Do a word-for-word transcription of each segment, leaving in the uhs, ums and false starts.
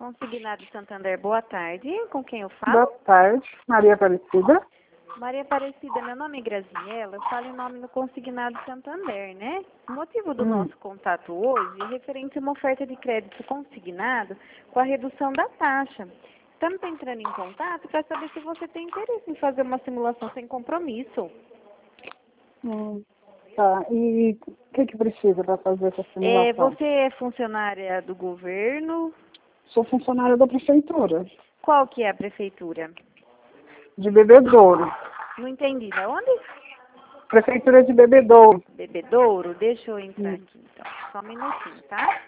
Consignado Santander, boa tarde. Com quem eu falo? Boa tarde, Maria Aparecida. Maria Aparecida, meu nome é Graziela, eu falo em nome do Consignado Santander, né? O motivo do Hum. nosso contato hoje é referente a uma oferta de crédito consignado com a redução da taxa. Estamos entrando em contato para saber se você tem interesse em fazer uma simulação sem compromisso. Hum, tá, e o que que precisa para fazer essa É, simulação? você é funcionária do governo? Sou funcionária da prefeitura, Qual que é a prefeitura? de Bebedouro. Não entendi. Da onde? Prefeitura de Bebedouro. Bebedouro? Deixa eu entrar Hum. aqui, então. Só um minutinho, tá?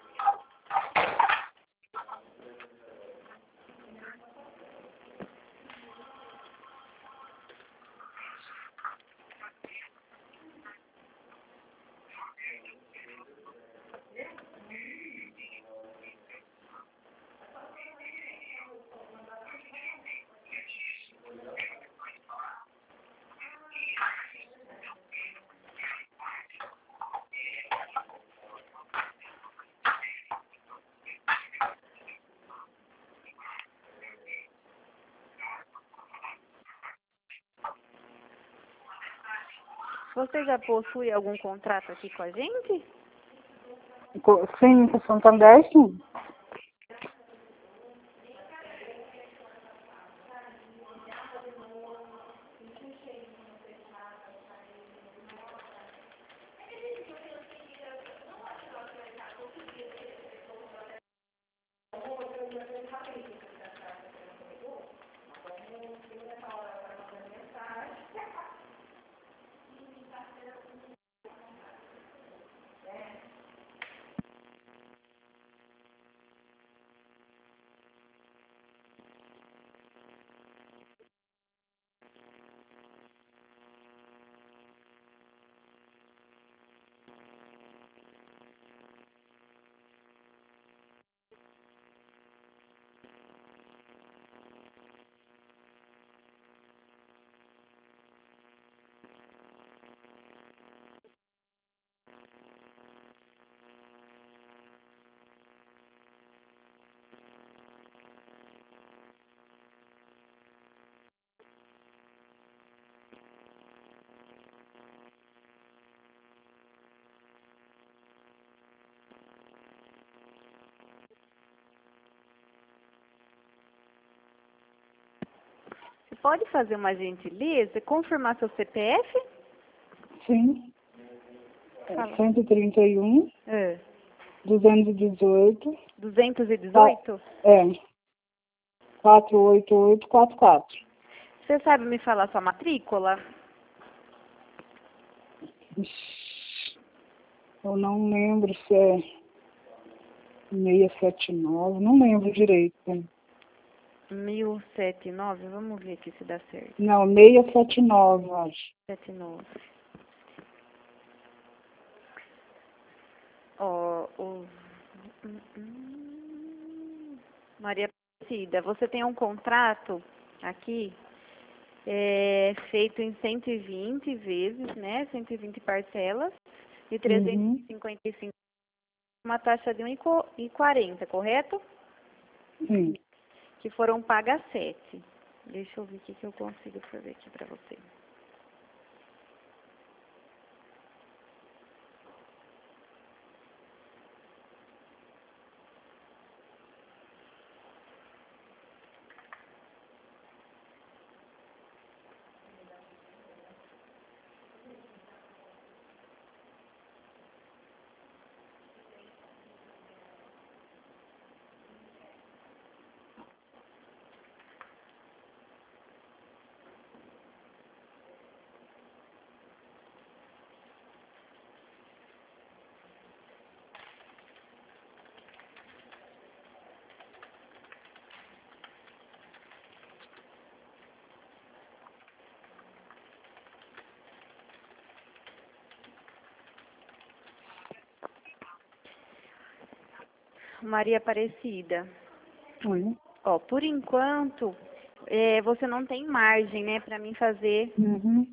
Você já possui algum contrato aqui com a gente? Co- Sim, com Santander, sim. Você pode fazer uma gentileza e confirmar seu C P F? Sim. É Fala. cento e trinta e um, É. duzentos e dezoito. duzentos e dezoito? É. quatro oito oito quatro quatro. Você sabe me falar sua matrícula? Ixi, eu não lembro se é seiscentos e setenta e nove, não lembro direito. mil e setenta e nove, vamos ver aqui se dá certo. Não, seiscentos e setenta e nove, eu acho. setenta e nove. Ó, o... hum, hum. Maria Aparecida, você tem um contrato aqui é, feito em cento e vinte vezes, né? cento e vinte parcelas de trezentos Uhum. e cinquenta e cinco, uma taxa de um real e quarenta, correto? Sim. Que foram pagas sete. Deixa eu ver o que que eu consigo fazer aqui para você. Maria Aparecida, Oi. ó, por enquanto, é, você não tem margem, né, para mim fazer Uhum.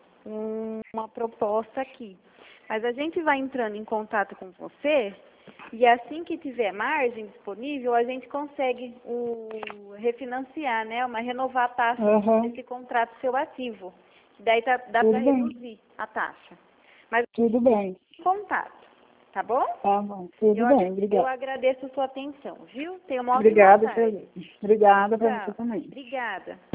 um- uma proposta aqui. Mas a gente vai entrando em contato com você E assim que tiver margem disponível, a gente consegue o, refinanciar, né? Uma, renovar a taxa Uhum. desse contrato seu ativo. Daí tá, dá Tudo para bem. reduzir a taxa. Mas Tudo bem. contato, tá bom? Tá bom. Tudo Eu, bem, eu obrigada. agradeço a sua atenção, viu? Tenha uma ótima Obrigada, tarde. por... Obrigada para você Tchau. também. Obrigada.